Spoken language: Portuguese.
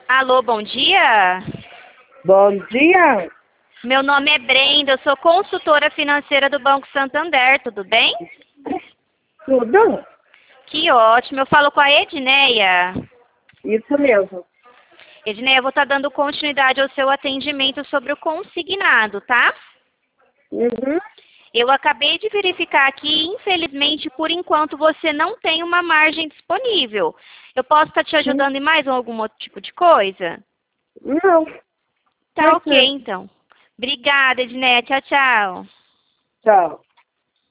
Alô, bom dia. Bom dia. Meu nome é Brenda, eu sou consultora financeira do Banco Santander, tudo bem? Tudo? Que ótimo, eu falo com a Edneia. Isso mesmo. Edneia, eu vou estar dando continuidade ao seu atendimento sobre o consignado, tá? Uhum. Eu acabei de verificar aqui, infelizmente, por enquanto, você não tem uma margem disponível. Eu posso estar te ajudando em mais algum outro tipo de coisa? Não. Tá ok, então. Obrigada, Edneia. Tchau, tchau. Tchau.